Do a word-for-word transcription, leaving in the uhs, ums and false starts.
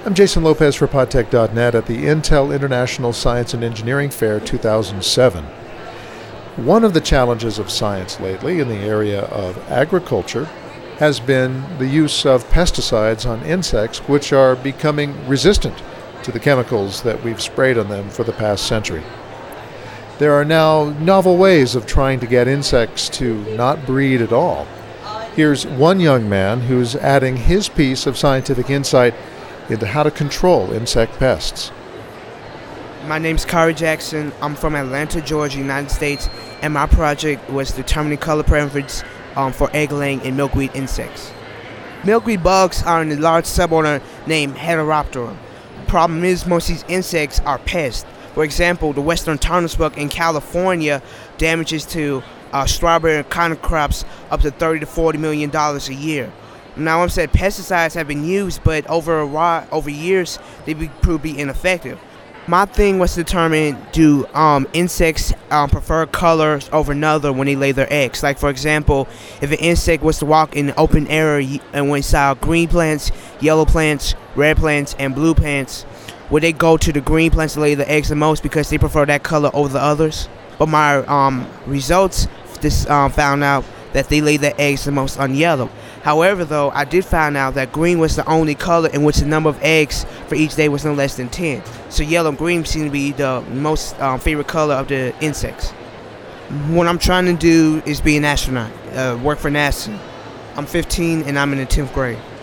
I'm Jason Lopez for podtech dot net at the Intel International Science and Engineering Fair two thousand seven. One of the challenges of science lately in the area of agriculture has been the use of pesticides on insects which are becoming resistant to the chemicals that we've sprayed on them for the past century. There are now novel ways of trying to get insects to not breed at all. Here's one young man who's adding his piece of scientific insight into how to control insect pests. My name's Kari Jackson. I'm from Atlanta, Georgia, United States, and my project was determining color preference um, for egg-laying and milkweed insects. Milkweed bugs are in a large suborder named Heteroptera. The problem is most of these insects are pests. For example, the western tarnus bug in California damages to uh, strawberry and cotton crops up to thirty to forty million dollars a year. Now, I'm saying pesticides have been used, but over a while, over years, they be, proved to be ineffective. My thing was to determine, do um, insects um, prefer colors over another when they lay their eggs? Like, for example, if an insect was to walk in an open area and we saw green plants, yellow plants, red plants, and blue plants, would they go to the green plants to lay the eggs the most because they prefer that color over the others? But my um, results just um, found out that they lay their eggs the most on yellow. However, though, I did find out that green was the only color in which the number of eggs for each day was no less than ten. So yellow and green seem to be the most um, favorite color of the insects. What I'm trying to do is be an astronaut, uh, work for NASA. I'm fifteen and I'm in the tenth grade.